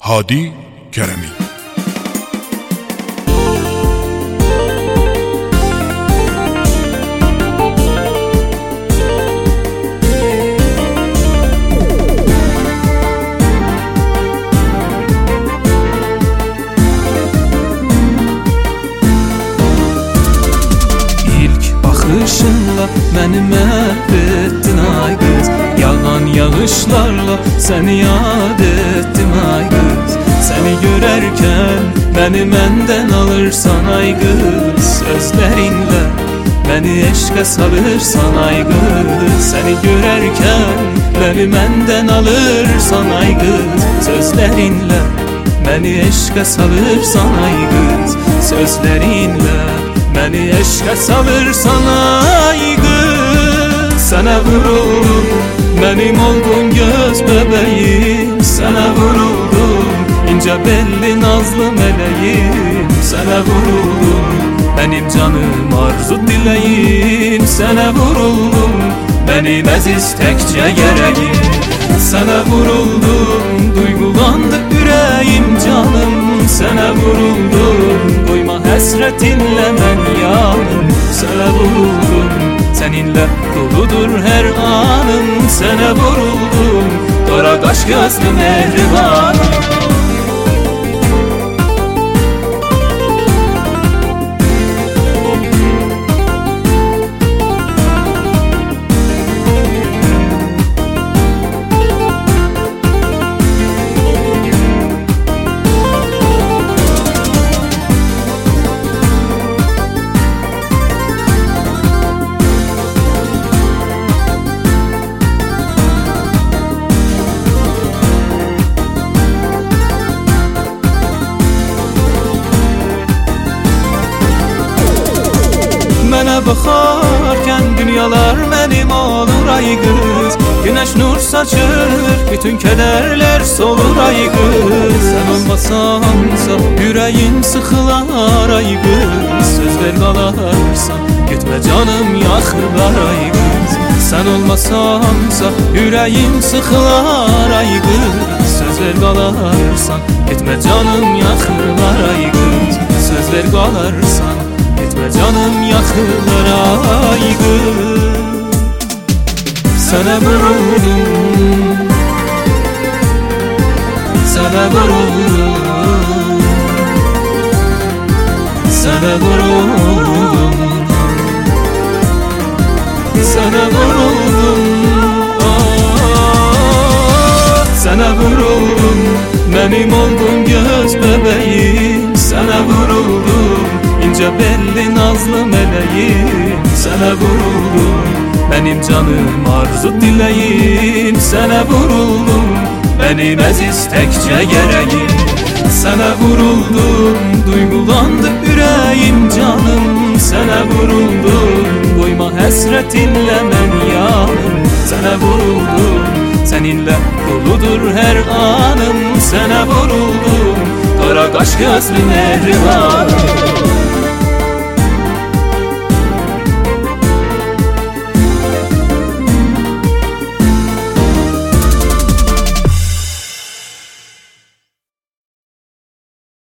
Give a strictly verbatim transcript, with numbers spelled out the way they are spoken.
Hadi Keremi. Bakışınla məni məhv ettin ay qız, yağan yağışlarla səni yad etdim ay qız. Səni görərkən məni məndən alırsan ay qız, sözlərinlə məni eşqə salırsan ay qız. Səni görərkən məni məndən alırsan ay qız, sözlərinlə məni eşqə salırsan ay qız. Sözlərinlə məni eşqə salırsan ay qız. Sənə vuruldum, mənim oldun göz bəbəyim. Sənə vuruldum, incə belli nazlı mələyim. Sənə vuruldum, mənim canım arzu diləyim. Sənə vuruldum, mənim əziz təkcə gərəyim. Sənə vuruldum, duygulandı ürəyim canım. Sənə vuruldum, qoyma həsrətinlə mən yanım. Sənə vuruldum, səninlə doludur hər anım. Sənə vuruldum, qara qaş gözlü mehribanım. Mənə baxarkən dünyalar mənim olur ay qız. Günəş nur saçır, bütün kədərlər solur ay qız. Sən olmasansa ürəyim sıxılar ay qız. Söz ver qalarsan, getmə canım yaxırlar ay qız. Sən olmasansa ürəyim sıxılar ay qız. Söz ver qalarsan, getmə canım yaxırlar ay qız. Söz ver qalarsan, etmə canım yaxırlar ay qız. Sənə vuruldum, sənə vuruldum, sənə vuruldum, sənə vuruldum, ah, sənə vuruldum, mənim oldun göz bəbəyim. Sənə vuruldum, incə belli nazlı mələyim. Sənə vuruldum, mənim canım arzu diləyim. Sənə vuruldum, mənim əziz təkcə gərəyim. Sənə vuruldum, duygulandı ürəyim canım. Sənə vuruldum, qoyma həsrətinlə mən yanım. Sənə vuruldum, səninlə doludur hər anım. Sənə vuruldum, qara qaş gözlü mehribanım.